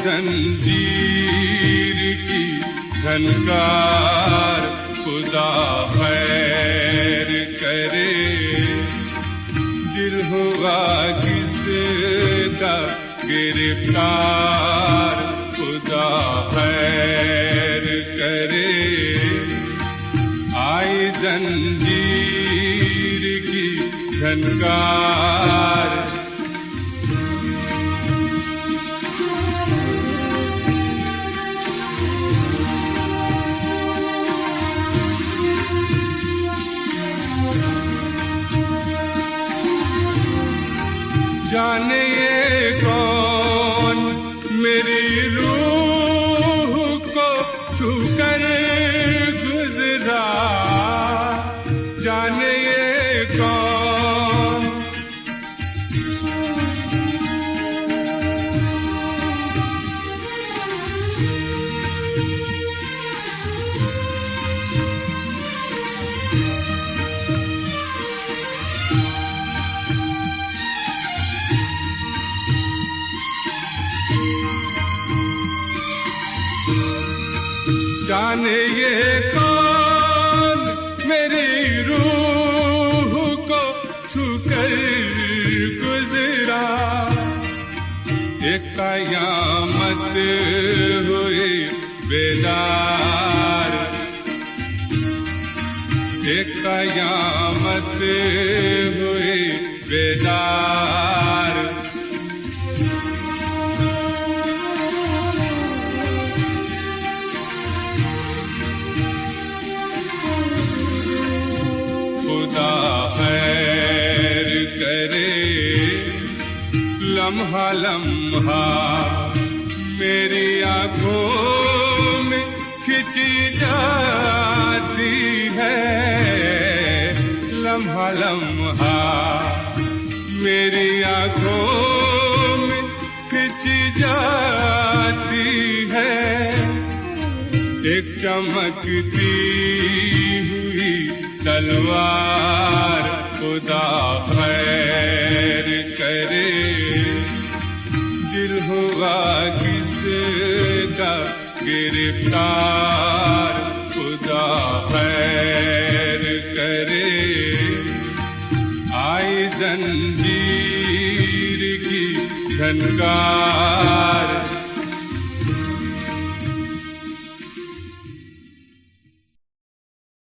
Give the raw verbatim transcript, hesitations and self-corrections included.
जंजीर की झनकार, खुदा खैर करे। दिल हुआ किसका गिरफ्तार, खुदा खैर करे। आई जंजीर की झनकार, जाने ये कौन मेरी रूह को छूकर गुजरा, जाने ये कौन। जाने ये कौन मेरी रूह को छूकर गुजरा, एक कयामत हुई बेदार, एक कयामत हुई बेदार। खुदा खैर करे। लम्हा लम्हा मेरी आंखों में खिंची जाती है, लम्हा लम्हा मेरी आंखों में खिंची जाती है। एक चमकती हुई तलवार, खुदा खैर करे। दिल हुआ किसका गिरफ्तार, खुदा खैर करे। आई जंजीर की झनकार,